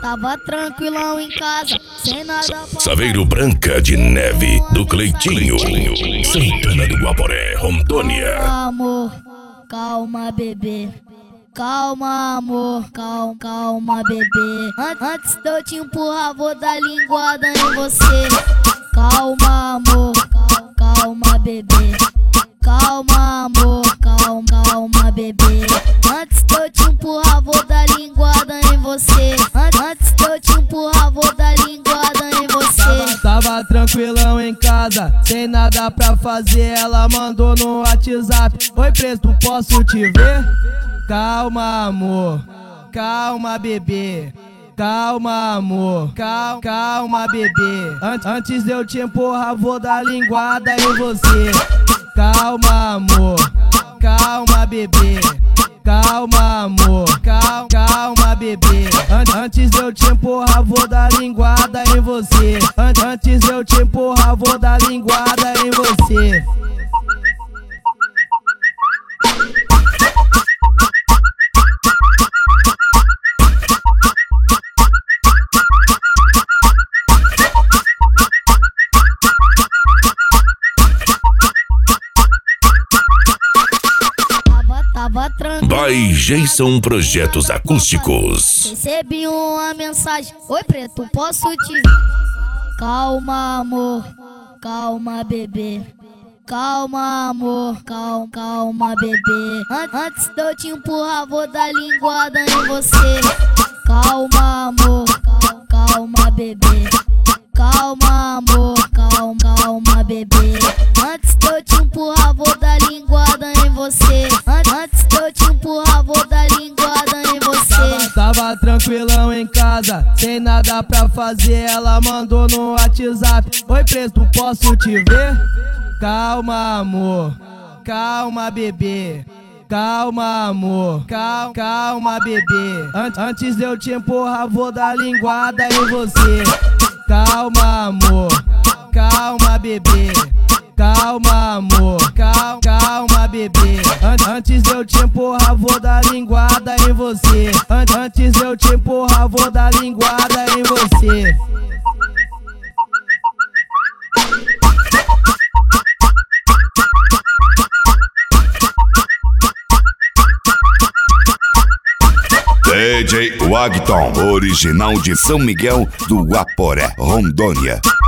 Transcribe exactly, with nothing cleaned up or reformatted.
Tava tranquilão em casa, sem nada pra... Saveiro Branca de Neve, do Cleitinho, Santana do Guaporé, Rondônia. Calma, amor, calma, bebê. Calma, amor, calma, calma, bebê. Antes de eu te empurrar, vou dar linguada em você. Calma, amor, calma, calma, bebê. Calma, amor, calma, calma, bebê. Antes de eu te empurrar, vou dar linguada em você. Antes de eu te empurrar, vou dar linguada em você. Tava tranquilão em casa, sem nada pra fazer. Ela mandou no WhatsApp: oi, preto, posso te ver? Calma, amor, calma, bebê. Calma, amor, calma, calma, bebê. Antes de eu te empurrar, vou dar linguada em você. Calma, amor, calma, bebê. Calma, amor, calma, calma, bebê. Antes de eu te empurrar, vou dar linguada em você. Antes de eu te empurrar, vou dar linguada em você. By Jason Projetos Acústicos. Recebi uma mensagem: oi, preto, posso te ver? Calma, amor, calma, bebê. Calma, amor, calma, calma, bebê. Antes de eu te empurrar, vou dar linguada em você. Calma, amor, calma, calma, bebê. Calma, amor, calma, calma, bebê. Antes de eu te empurrar, vou dar linguada em você. Antes de eu te empurrar, vou dar linguada em você. Tava tranquilão em casa, sem nada pra fazer. Ela mandou no WhatsApp: oi, preto, posso te ver? Calma, amor, calma, bebê. Calma, amor, calma, calma, bebê. Antes de eu te empurrar, vou dar linguada em você. Calma, amor, calma, bebê. Calma, amor, calma, calma, bebê. Antes de eu te empurrar, vou dar linguada em você. Antes de eu te empurrar, vou dar linguada em você. D J Wagton, original de São Miguel do Guaporé, Rondônia.